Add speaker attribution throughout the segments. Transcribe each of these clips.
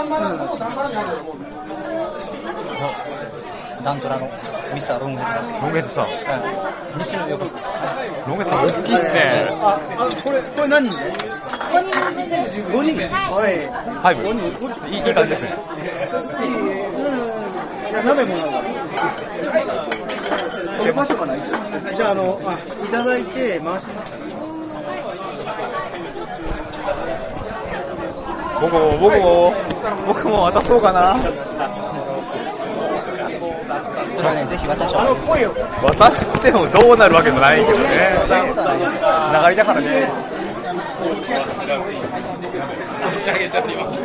Speaker 1: ダントラのミスターロンゲツさん。
Speaker 2: ロンゲツさん。
Speaker 1: 西野横。
Speaker 2: ロンゲツさん大きいっすね。
Speaker 3: これ何人で？5人。はい。
Speaker 2: はい。いい感じですね。
Speaker 3: 鍋もなんか。食べましょうかな。じゃあいただいて回します。
Speaker 2: 僕も渡そうかな。
Speaker 1: それはね、ぜひ渡した方がいい。
Speaker 2: 渡してもどうなるわけもないけどね。つながりだからね。持ち上げちゃってます。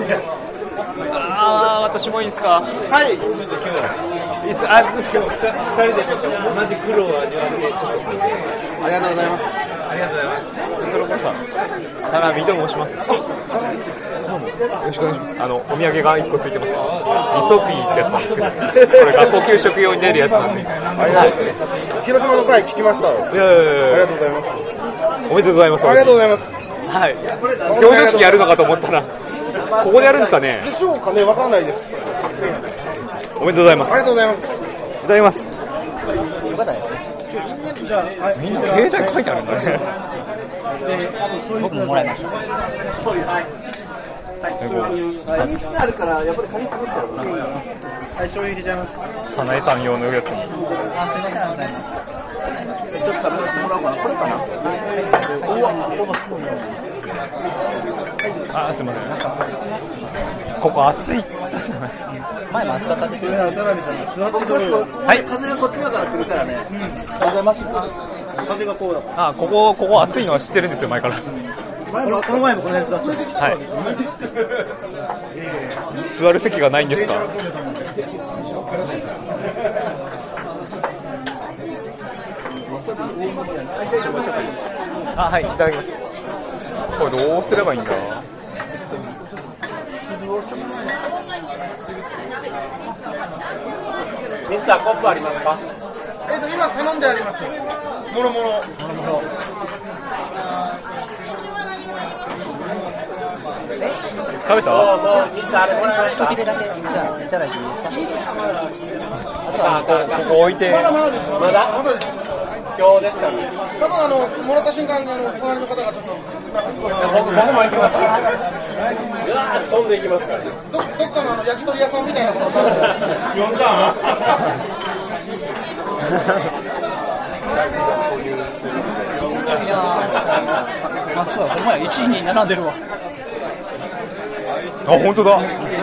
Speaker 2: 私もいいですか。
Speaker 3: はい。いいっす。今日2人でちょっと同じ苦労を味わって、ありがとうございます。
Speaker 2: ありがとうございます。黒川さん、田辺と申します。よろしくお願いします。お土産が1個ついてます。イソピーってやつなんですけど、これ学校給食用に出るやつなんで。
Speaker 3: 広島の会聞きました。ありがとうございます。
Speaker 2: おめでとうございます。
Speaker 3: ありがとうございます。
Speaker 2: はい。表彰式やるのかと思ったら、ここでやるんですかね。
Speaker 3: でしょうかね、わからないです。
Speaker 2: おめでとうございます。
Speaker 3: ありがとうございます。
Speaker 2: いただきます。
Speaker 1: よかったですね。
Speaker 3: じゃあ、はい、
Speaker 2: みんな携帯書いてあるんだね。
Speaker 1: 僕ももらいました。
Speaker 3: ミスあるからやっぱり紙かぶっちゃうから。最初に入れちゃいます。
Speaker 2: 早苗さん用のやつに。
Speaker 1: すみません、ありがとうございます。
Speaker 3: ちょっと食べさせてもらおうかな。これかな。
Speaker 2: すみません。ここ暑いって言ったじゃない。
Speaker 1: 前も暑かったですよ。
Speaker 3: はい。風がこっち側から来るからね。ございます。風がこうだから。
Speaker 2: ここ暑いのは知ってるんですよ、前から。
Speaker 3: この前もこのやつだった。
Speaker 2: はい。座る席がないんですか。はい、いただきます。これどうすればいいんだ。
Speaker 4: ミスターコップありますか？
Speaker 3: 今頼んであります。もろもろ。
Speaker 2: 食べた？
Speaker 4: ミスターあれもらいました。
Speaker 1: 一切れだけじゃあいただいていいですか？
Speaker 2: ここ置いて。
Speaker 4: まだ今日ですかね。
Speaker 3: 多分もらった瞬間隣の方がちょっとなんかすごい。
Speaker 4: 僕も行きます。うわー飛んでいきますから。
Speaker 3: どっかの焼き鳥屋さんみたいなことを食べてる。
Speaker 4: 呼んだ。
Speaker 1: いやそうだ、この前1位に並んでるわ。
Speaker 2: 本当だ。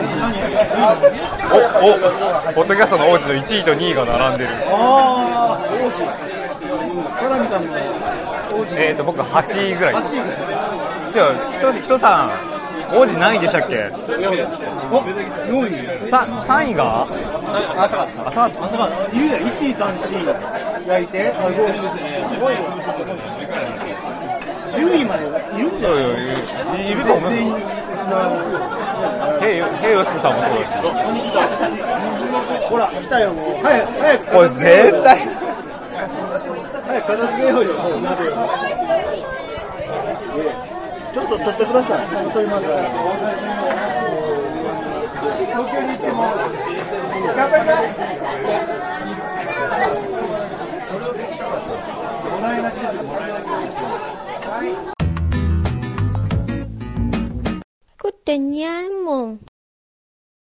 Speaker 2: ポッドキャストの王子の1位と2位が並んでる。
Speaker 3: 王子。カラミさんも王子。
Speaker 2: 僕8位ぐらいです。じゃあ人さん王子何位でしたっけ？4位。3位が？
Speaker 1: 朝が
Speaker 3: いるじゃん。1、2、3、4焼いて。10位までいるんじゃない？
Speaker 2: いると思う。平洋介さんもそうだし。
Speaker 3: ほら来たよもう。早く。
Speaker 2: これ絶対。
Speaker 3: 早く片付けようよ。鍋を。ちょっと取ってください。取ります。東京に行っても頑張ります。もらいなしです。
Speaker 5: Good night, Mom.